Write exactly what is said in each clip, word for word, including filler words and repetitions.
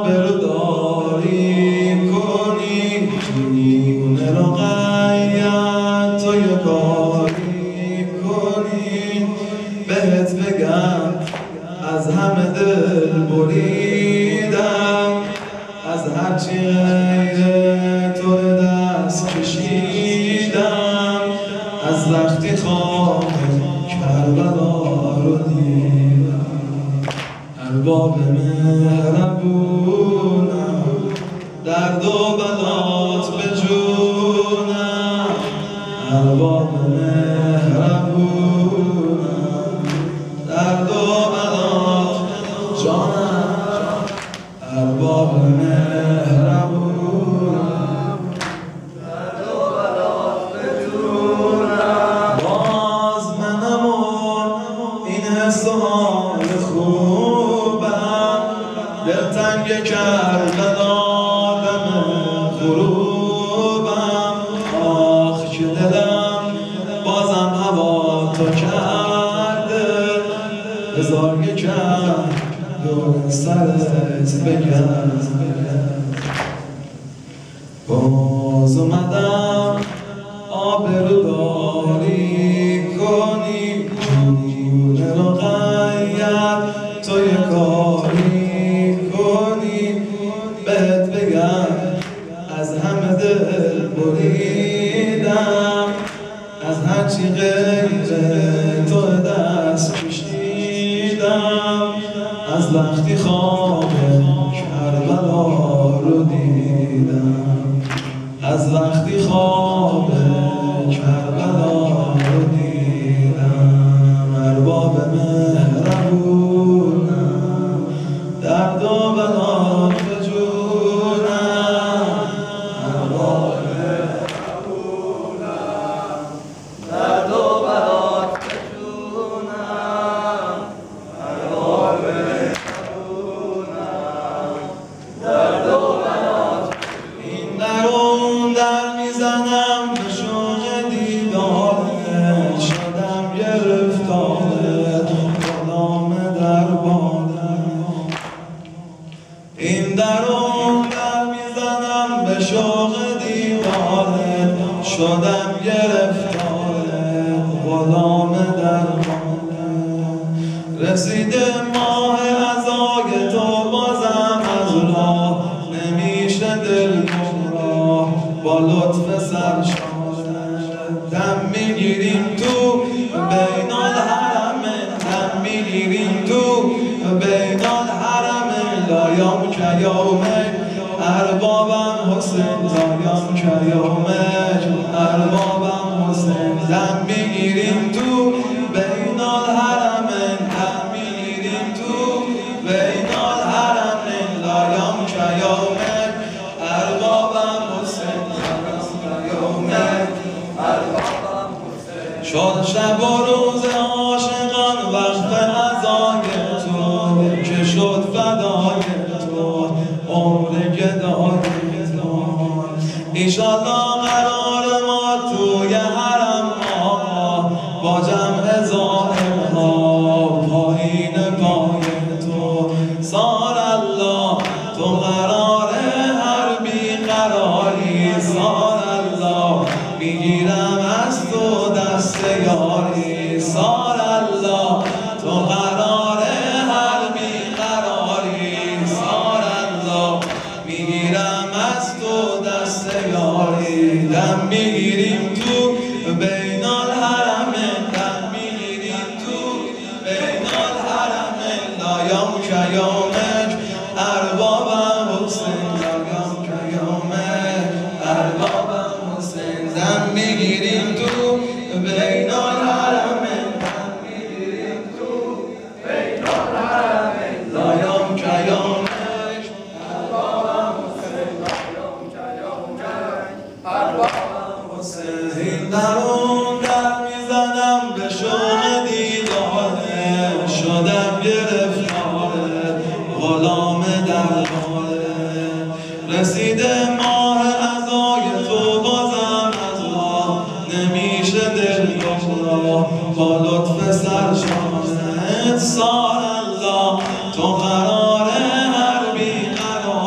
آبروداری کنی، دیونه رو قید تو یه کاری کنی. بهت بگم از همه دل بریدم، از هرچی غیر تو دست کشیدم. از وقتی خواب کربلا رو دیدم، ارباب مهربونم، درد و بلات به جونم. ارباب مهربونم، درد و بلات جانم. ارباب مهربونم، درد و بلات به جونم. باز منم و این حس و حال خوبم، دلتنگ کربلا دم غروبم. آخ که دلم بازم هوا تو کرده، هزار یکم دور سرت بگم. باز اومدم آبروداری کنی، دیونه رو قید تو یه کاری کنی. بهت بگم از همه دل بریدم، از هرچی غیر تو دست کشیدم. از وقتی خواب کربلا رو دیدم، از وقتی خواب کربلا رو دیدم. ارباب مهربونم، درد و بلات به جونم. ارباب مهربونم، درد و بلات به جونم. ارباب مهربونم، درد و بلات. این در اون در میزنم به شوق دیدارت، شدم گرفتارت غلام دربارت. این در اون در میزنم به شوق دیدارت، شدم گرفتارت غلام دربارت. رسیده ماه عزای تو بازم از راه، نمیشه دل گمراه با لطف سرشارت. دم میگیریم تو بین الحرمین، دم میگیریم تو بین الحرمین. لایام که یومک اربابم حسین، لایام که یومک اربابم حسین. دم میگیریم تو بین الحرمین، دم میگیریم تو بین الحرمین. لایام که یومک اربابم حسین، لایام که یومک اربابم حسین. شد شب و روز عاشقان وقت عزای تو، که شد فدای تو عمر گدای تو. ایشالله قرار ما توی حرم آقا، با جمع ظاهرها پایین پای تو. سار الله تو قرار هر بیقراری، سار الله میگیرم از تو دست یاری. سار الله تو قرار هر بیقراری، سار الله میگیرم از تو دست یاری. دم میگیریم تو بین الحرمین، دم میگیریم تو بین الحرمین. لایام که یومک اربابم حسین، لایام که یومک اربابم حسین. دم میگیریم تو بین الحرمین، دم میگیریم تو بین الحرمین. لایام که یومک اربابم حسین، لایام که یومک اربابم حسین. این در اون در میزنم به شوق دیدارت، شدم گرفتارت غلام دربارت. رسیده ماه عزای تو بازم از راه، نمیشه دل گمراه با لطف سرشارت. سار الله تو قرار هر بیقراری،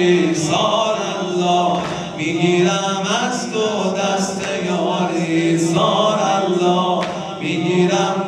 یاری سار الله میگیرم از تو دست یاری سار الله میگیرم